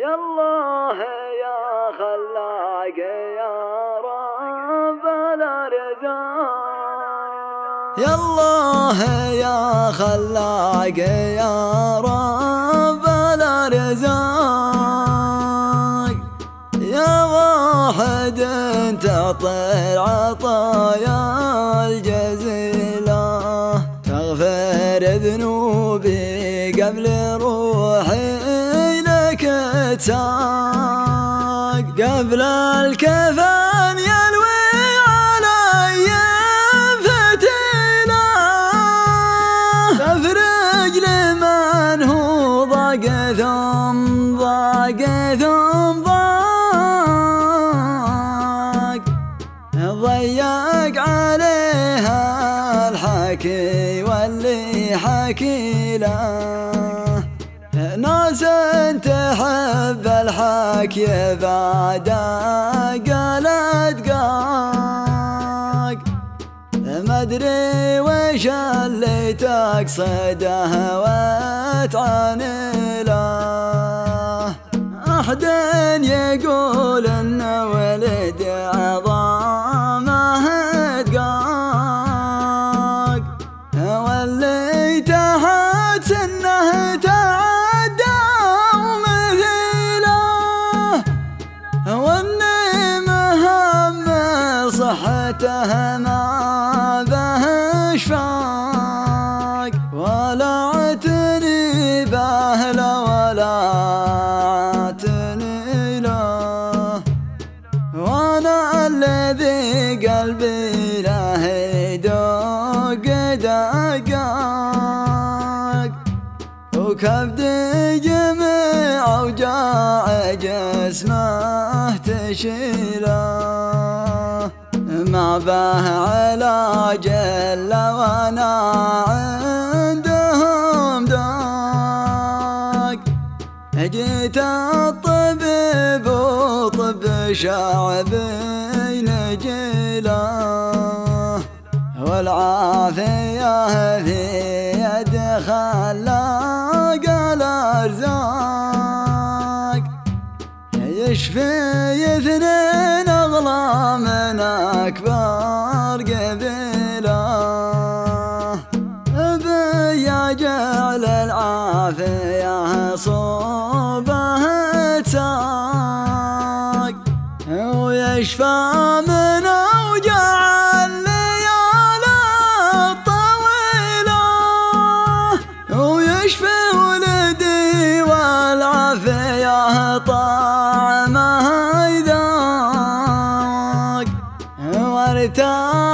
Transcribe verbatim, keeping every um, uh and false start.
يا الله يا خلاق يا رب الأرزاق، يا الله يا خلاق يا رب الأرزاق، يا واحد تعطي العطايا الجزيلة، تغفر ذنوبي قبل روحي لك تساق، قبل الكفن يلوي علي فتيلة، تفرج لمن هو ضاق ثم ضاق ثم ضاق، ضيق عليها الحكي واللي حكي له، ناس تحب الحكي بعد قالت قاق، ما ادري وش اللي تقصده وتعانله، احد يقول ان ولد عظامه دقاق، واللي تحت سنه تعدى ومثيله، واني مهم صحته ما به اشفاق، ولا اعتني باهله ولا اعتني له، وانا الذي قلبي له يدق دقاق، وكبدي جميع اوجاع جسمه تشيله، ما به علاج الا وانا عندهم داق، جيت الطبيب وطب شعبي نجيله، والعافية في يد خلاق الأرزاق، يشفي اثنين أغلى من أكبر قبيلة، بيا جعل العافية صوبه تساق، ويشفى من أوجاع الليالي الطويلة، ويشفي ولدي والعافية طعمه يذاق، وارتاح